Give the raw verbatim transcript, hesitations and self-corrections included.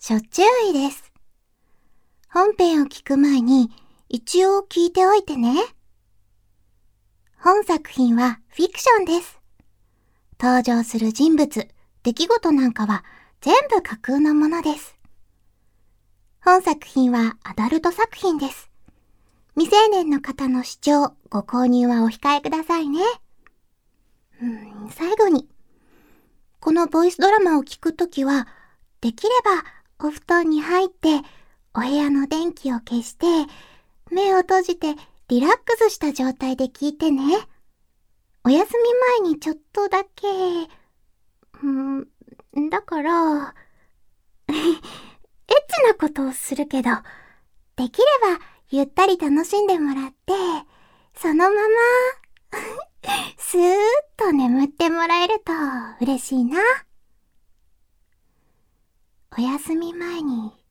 しょっちゅういいです。本編を聞く前に一応聞いておいてね。本作品はフィクションです。登場する人物、出来事なんかは全部架空のものです。本作品はアダルト作品です。未成年の方の視聴、ご購入はお控えくださいね。うーん、最後に、このボイスドラマを聞くときは、できればお布団に入って、お部屋の電気を消して、目を閉じてリラックスした状態で聞いてね。お休み前にちょっとだけ、うーん、だから、エッチなことをするけど、できればゆったり楽しんでもらって、そのまま、スーッと眠ってもらえると嬉しいな。お休み前に